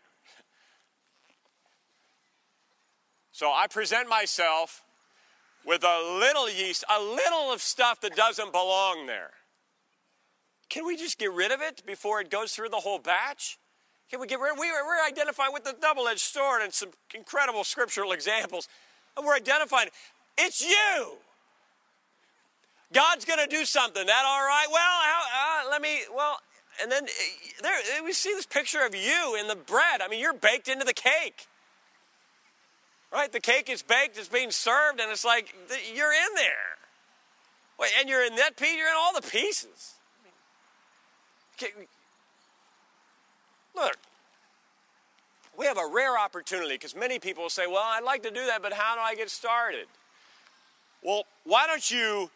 So I present myself with a little yeast, a little of stuff that doesn't belong there. Can we just get rid of it before it goes through the whole batch? Can we get rid of it? We, we're identifying with the double-edged sword and some incredible scriptural examples. And we're identifying, it's you. God's going to do something. That all right? Well, how, uh, let me, well, and then there we see this picture of you in the bread. I mean, you're baked into the cake. Right? The cake is baked, it's being served, and it's like, you're in there. Wait, and you're in that piece, you're in all the pieces. I mean, look, we have a rare opportunity because many people will say, well, I'd like to do that, but how do I get started? Well, why don't you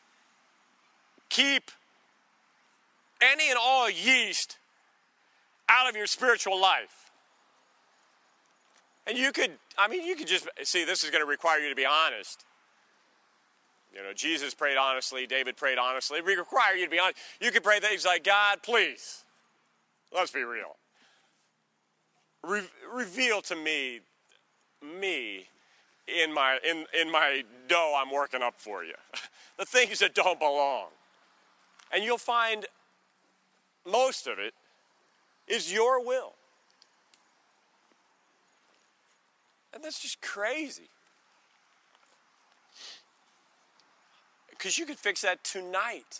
keep any and all yeast out of your spiritual life? And you could, I mean, you could just, see, this is going to require you to be honest. You know, Jesus prayed honestly, David prayed honestly. It would require you to be honest. You could pray things like, God, please, let's be real. Re- reveal to me, me, in my, in, in my dough I'm working up for you. The things that don't belong. And you'll find most of it is your will. And that's just crazy. Because you could fix that tonight.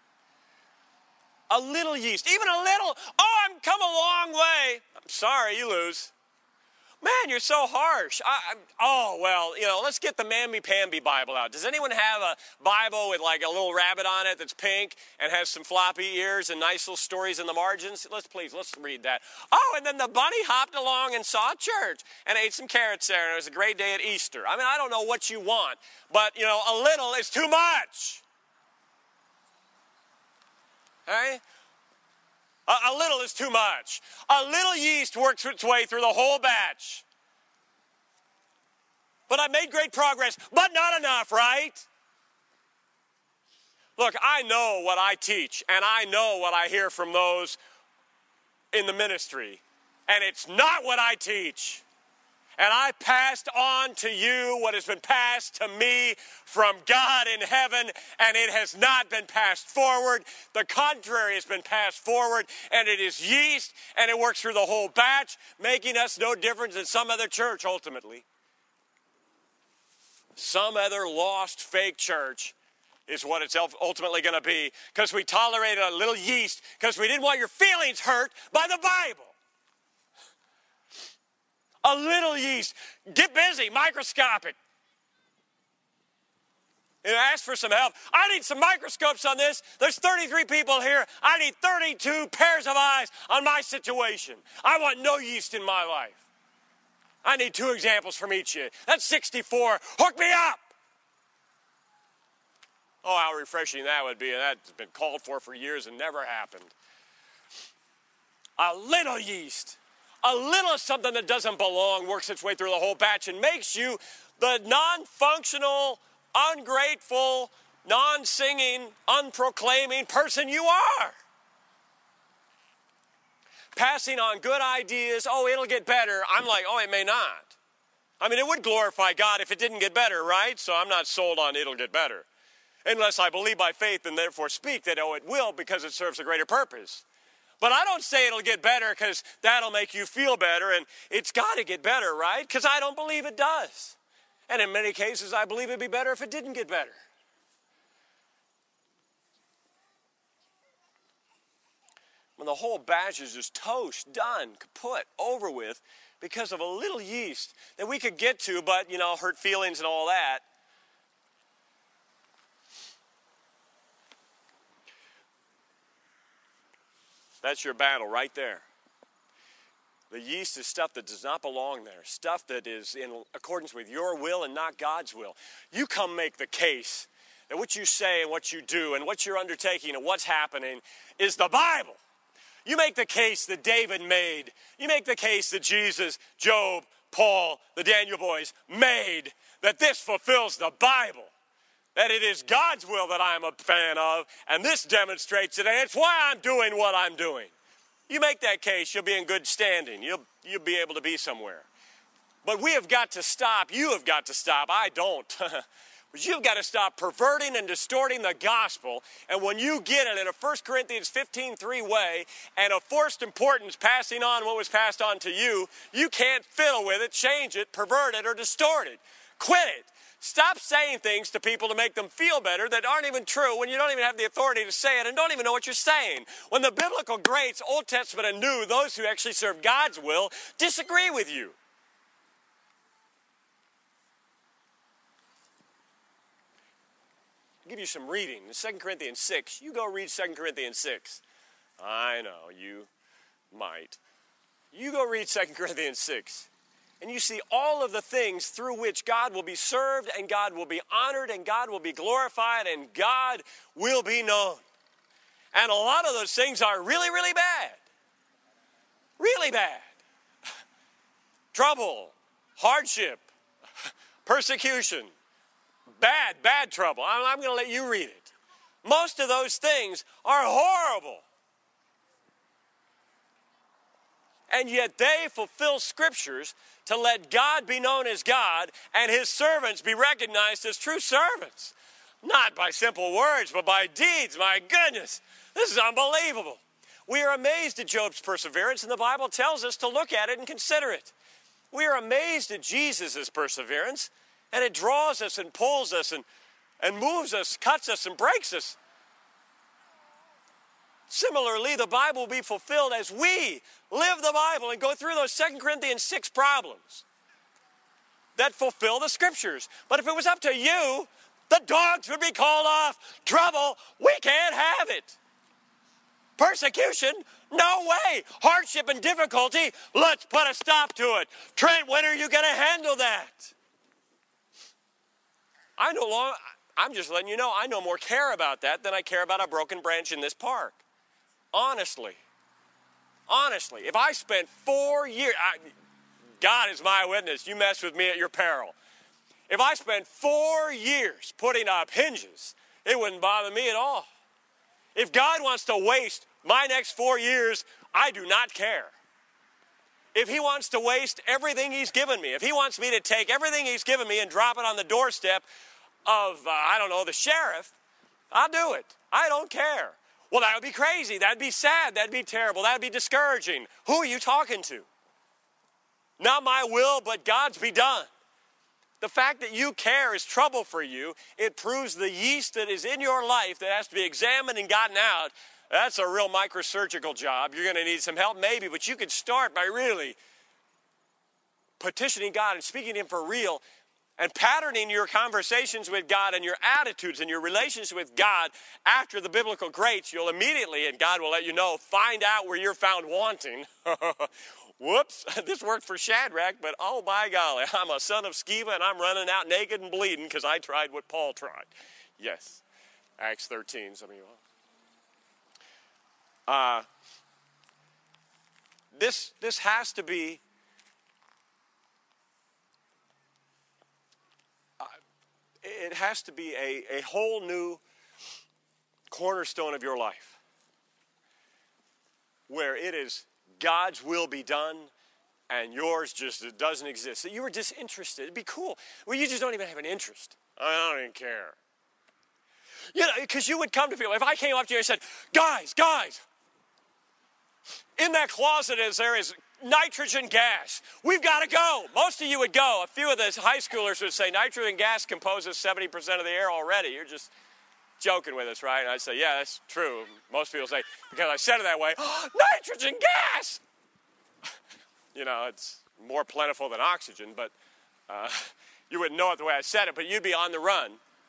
A little yeast, even a little, oh, I've come a long way. I'm sorry, you lose. Man, you're so harsh. I, I, oh, well, you know, let's get the mamby-pamby Bible out. Does anyone have a Bible with like a little rabbit on it that's pink and has some floppy ears and nice little stories in the margins? Let's please, let's read that. Oh, and then the bunny hopped along and saw a church and ate some carrots there, and it was a great day at Easter. I mean, I don't know what you want, but, you know, a little is too much. All right? A, a little is too much. A little yeast works its way through the whole batch. But I made great progress, but not enough, right? Look, I know what I teach, and I know what I hear from those in the ministry, and it's not what I teach. And I passed on to you what has been passed to me from God in heaven, and it has not been passed forward. The contrary has been passed forward, and it is yeast, and it works through the whole batch, making us no different than some other church ultimately. Some other lost fake church is what it's ultimately going to be, because we tolerated a little yeast because we didn't want your feelings hurt by the Bible. A little yeast. Get busy, microscopic. And ask for some help. I need some microscopes on this. There's thirty-three people here. I need thirty-two pairs of eyes on my situation. I want no yeast in my life. I need two examples from each of you. That's sixty-four. Hook me up. Oh, how refreshing that would be. And that's been called for for years and never happened. A little yeast, a little something that doesn't belong works its way through the whole batch and makes you the non-functional, ungrateful, non-singing, unproclaiming person you are. Passing on good ideas, oh, it'll get better. I'm like, oh, it may not. I mean, it would glorify God if it didn't get better, right? So I'm not sold on it'll get better. Unless I believe by faith and therefore speak that, oh, it will because it serves a greater purpose. But I don't say it'll get better because that'll make you feel better, and it's got to get better, right? Because I don't believe it does. And in many cases, I believe it'd be better if it didn't get better. When the whole batch is just toast, done, kaput, over with, because of a little yeast that we could get to, but, you know, hurt feelings and all that. That's your battle right there. The yeast is stuff that does not belong there, stuff that is in accordance with your will and not God's will. You come make the case that what you say and what you do and what you're undertaking and what's happening is the Bible. You make the case that David made. You make the case that Jesus, Job, Paul, the Daniel boys made, that this fulfills the Bible, that it is God's will that I'm a fan of, and this demonstrates it, and it's why I'm doing what I'm doing. You make that case, you'll be in good standing. You'll, you'll be able to be somewhere. But we have got to stop. You have got to stop. I don't. But you've got to stop perverting and distorting the gospel. And when you get it in a First Corinthians fifteen three way and of forced importance passing on what was passed on to you, you can't fiddle with it, change it, pervert it, or distort it. Quit it. Stop saying things to people to make them feel better that aren't even true when you don't even have the authority to say it and don't even know what you're saying. When the biblical greats, Old Testament and New, those who actually serve God's will, disagree with you. I'll give you some reading. In Second Corinthians six, you go read Second Corinthians six. I know, you might. You go read Second Corinthians six. And you see all of the things through which God will be served and God will be honored and God will be glorified and God will be known. And a lot of those things are really, really bad. Really bad. Trouble, hardship, persecution, bad, bad trouble. I'm, I'm going to let you read it. Most of those things are horrible. And yet they fulfill scriptures to let God be known as God and his servants be recognized as true servants. Not by simple words, but by deeds. My goodness, this is unbelievable. We are amazed at Job's perseverance, and the Bible tells us to look at it and consider it. We are amazed at Jesus' perseverance, and it draws us and pulls us and, and moves us, cuts us and breaks us. Similarly, the Bible will be fulfilled as we live the Bible and go through those Second Corinthians six problems that fulfill the scriptures. But if it was up to you, the dogs would be called off. Trouble, we can't have it. Persecution, no way. Hardship and difficulty, let's put a stop to it. Trent, when are you going to handle that? I no longer, I'm just letting you know, I no more care about that than I care about a broken branch in this park. Honestly, honestly, if I spent four years, I, God is my witness, you mess with me at your peril. If I spent four years putting up hinges, it wouldn't bother me at all. If God wants to waste my next four years, I do not care. If he wants to waste everything he's given me, if he wants me to take everything he's given me and drop it on the doorstep of, uh, I don't know, the sheriff, I'll do it. I don't care. Well, that would be crazy. That'd be sad. That'd be terrible. That'd be discouraging. Who are you talking to? Not my will, but God's be done. The fact that you care is trouble for you. It proves the yeast that is in your life that has to be examined and gotten out. That's a real microsurgical job. You're going to need some help maybe, but you can start by really petitioning God and speaking to him for real and patterning your conversations with God and your attitudes and your relations with God after the biblical greats. You'll immediately, and God will let you know, find out where you're found wanting. Whoops, this worked for Shadrach, but oh my golly, I'm a son of Sceva and I'm running out naked and bleeding because I tried what Paul tried. Yes. Acts thirteen, some of you will. Uh, this, this has to be uh, it has to be a, a whole new cornerstone of your life, where it is God's will be done and yours just doesn't exist. So you were disinterested. It'd be cool. Well, you just don't even have an interest. I don't even care. You know, because you would come to people. If I came up to you and said, guys, guys, in that closet is there is nitrogen gas. We've got to go. Most of you would go. A few of the high schoolers would say nitrogen gas composes seventy percent of the air already. You're just joking with us, right? And I'd say, yeah, that's true. Most people say, because I said it that way, oh, nitrogen gas! You know, it's more plentiful than oxygen, but uh, you wouldn't know it the way I said it, but you'd be on the run.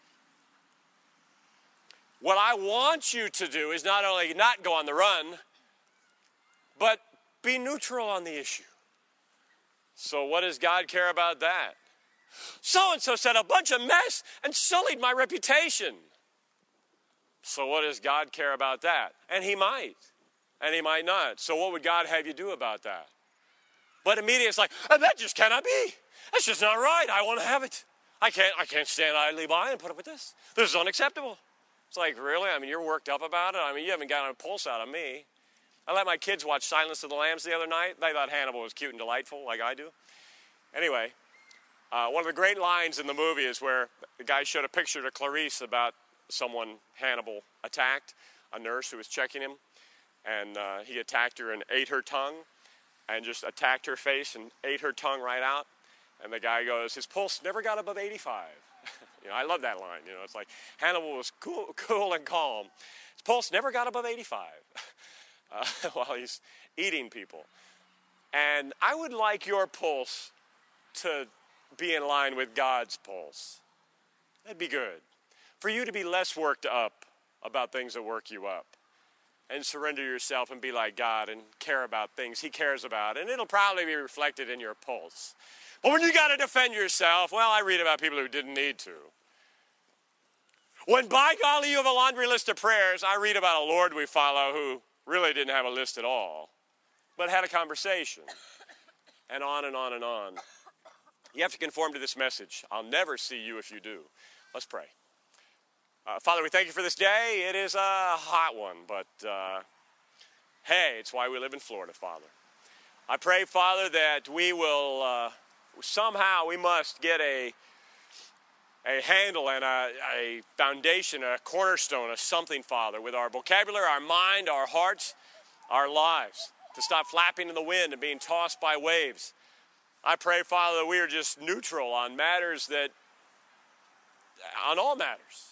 What I want you to do is not only not go on the run, but be neutral on the issue. So what does God care about that? So-and-so said a bunch of mess and sullied my reputation. So what does God care about that? And he might, and he might not. So what would God have you do about that? But immediately it's like, oh, that just cannot be. That's just not right. I want to have it. I can't, I can't stand idly by and put up with this. This is unacceptable. It's like, really? I mean, you're worked up about it? I mean, you haven't gotten a pulse out of me. I let my kids watch Silence of the Lambs the other night. They thought Hannibal was cute and delightful, like I do. Anyway, uh, one of the great lines in the movie is where the guy showed a picture to Clarice about someone Hannibal attacked, a nurse who was checking him, and uh, he attacked her and ate her tongue, and just attacked her face and ate her tongue right out. And the guy goes, his pulse never got above eighty-five. You know, I love that line. You know, it's like Hannibal was cool, cool and calm. His pulse never got above eighty-five uh, while he's eating people. And I would like your pulse to be in line with God's pulse. That'd be good. For you to be less worked up about things that work you up, and surrender yourself and be like God and care about things he cares about, and it'll probably be reflected in your pulse. But when you got to defend yourself, well, I read about people who didn't need to. When, by golly, you have a laundry list of prayers, I read about a Lord we follow who really didn't have a list at all, but had a conversation, and on and on and on. You have to conform to this message. I'll never see you if you do. Let's pray. Uh, Father, we thank you for this day. It is a hot one, but uh, hey, it's why we live in Florida, Father. I pray, Father, that we will uh, somehow, we must get a, a handle and a, a foundation, a cornerstone, a something, Father, with our vocabulary, our mind, our hearts, our lives, to stop flapping in the wind and being tossed by waves. I pray, Father, that we are just neutral on matters that, on all matters.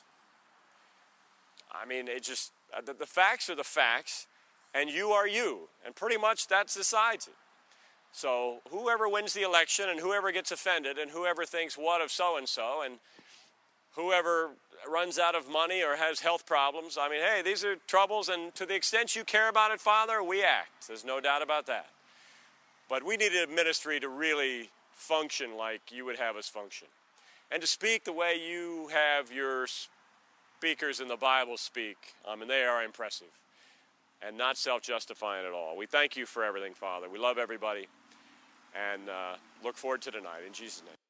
I mean, it just, uh, the, the facts are the facts, and you are you, and pretty much that decides it. So whoever wins the election, and whoever gets offended, and whoever thinks what of so-and-so, and whoever runs out of money or has health problems, I mean, hey, these are troubles, and to the extent you care about it, Father, we act. There's no doubt about that. But we need a ministry to really function like you would have us function, and to speak the way you have your speakers in the Bible speak. I mean, they are impressive and not self-justifying at all. We thank you for everything, Father. We love everybody, and uh, look forward to tonight. In Jesus' name.